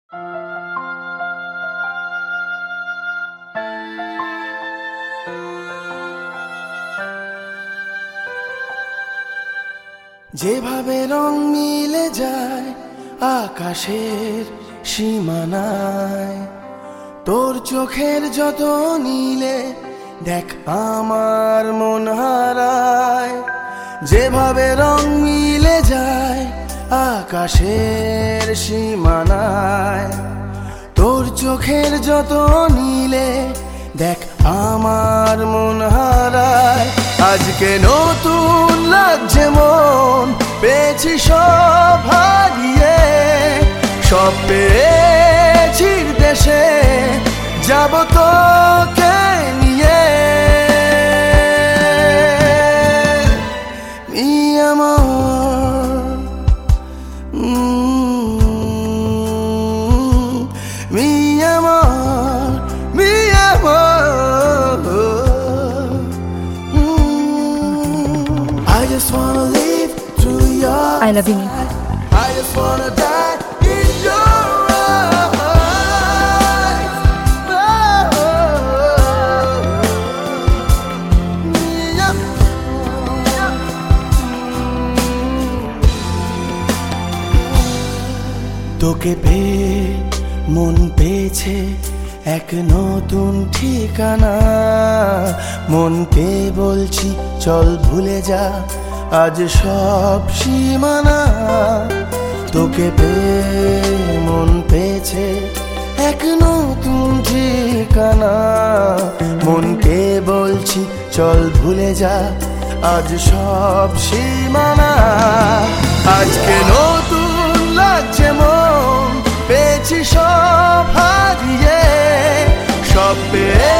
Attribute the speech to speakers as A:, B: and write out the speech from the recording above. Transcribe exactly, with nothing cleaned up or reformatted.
A: যেভাবে রং মিলে যায় আকাশের সীমানায়, তোর চোখের যত নীলে দেখ আমার মন হারায়। যেভাবে রং মিলে যায় আকাশের সীমানায়, তোর চোখের যত নীলে দেখ আমার মন হারায়। আজকে নতুন লাগছে মন, পেয়েছি সব হারিয়ে, সব পেয়েছি দেশে যাব তোকে নিয়ে। মি আমার মি আমার মি আমার I just wanna live through your
B: I love you.
A: I just wanna die in your eyes. তোকে পেয়ে মন পেয়েছে এক নতুন ঠিকানা। মনকে বলছি চল ভুলে যা আজ সব সীমানা। তোকে পেয়ে মন পেয়েছে এক নতুন ঠিকানা। মনকে বলছি চল ভুলে যা আজ সব সীমানা। আজকে নতুন লাগছে মন, পেয়েছি সব হারিয়ে, সব পেয়ে